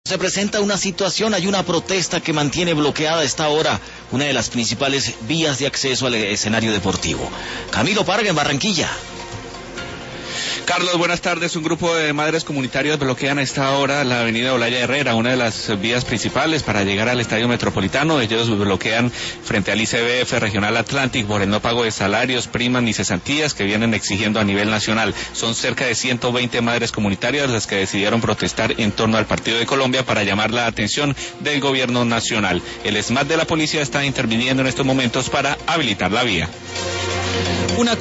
Se presenta una situación, hay una protesta que mantiene bloqueada a esta hora una de las principales vías de acceso al escenario deportivo. Camilo Parga en Barranquilla. Carlos, buenas tardes. Un grupo de madres comunitarias bloquean a esta hora la avenida Olaya Herrera, una de las vías principales para llegar al Estadio Metropolitano. Ellos bloquean frente al ICBF Regional Atlantic por el no pago de salarios, primas ni cesantías que vienen exigiendo a nivel nacional. Son cerca de 120 madres comunitarias las que decidieron protestar en torno al Partido de Colombia para llamar la atención del gobierno nacional. El SMAT de la policía está interviniendo en estos momentos para habilitar la vía.